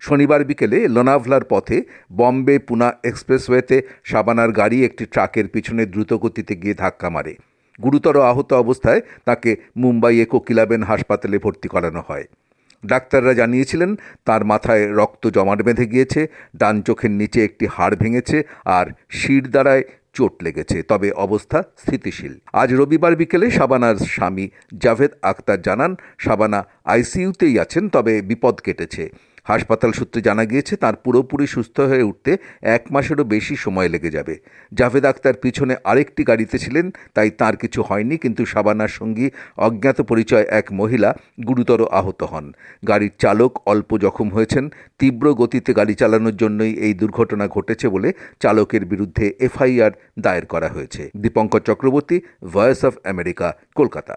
শনিবার বিকেলে লোনাভলার পথে বম্বে পুনা এক্সপ্রেসওয়েতে শাবানার গাড়ি একটি ট্রাকের পিছনে দ্রুতগতিতে গিয়ে ধাক্কা মারে। গুরুতর আহত অবস্থায় তাকে মুম্বাইয়ে কোকিলাবেন হাসপাতালে ভর্তি করানো হয়। ডাক্তাররা জানিয়েছিলেন তার মাথায় রক্ত জমাট বেঁধে গিয়েছে, ডান চোখের নিচে একটি হাড় ভেঙেছে আর শিরদাঁড়ায় চোট লেগেছে, তবে অবস্থা স্থিতিশীল। আজ রবিবার বিকেলে শাবানার স্বামী জাভেদ আখতার জানান শাবানা আইসিইউতেই আছেন, তবে বিপদ কেটেছে। হাসপাতাল সূত্রে জানা গিয়েছে তার পুরোপুরি সুস্থ হয়ে উঠতে 1 মাসেরও বেশি সময় লেগে যাবে। জাভেদ আখতার পিছনে আরেকটি গাড়িতে ছিলেন, তাই তার কিছু হয়নি, কিন্তু শাবানার সঙ্গী অজ্ঞাত পরিচয় এক মহিলা গুরুতর আহত হন। গাড়ির চালক অল্প জখম হয়েছেন। তীব্র গতিতে গাড়ি চালানোর জন্যই এই দুর্ঘটনা ঘটেছে বলে চালকের বিরুদ্ধে এফআইআর দায়ের করা হয়েছে। Dipankar Chakraborty, voice of America, Kolkata.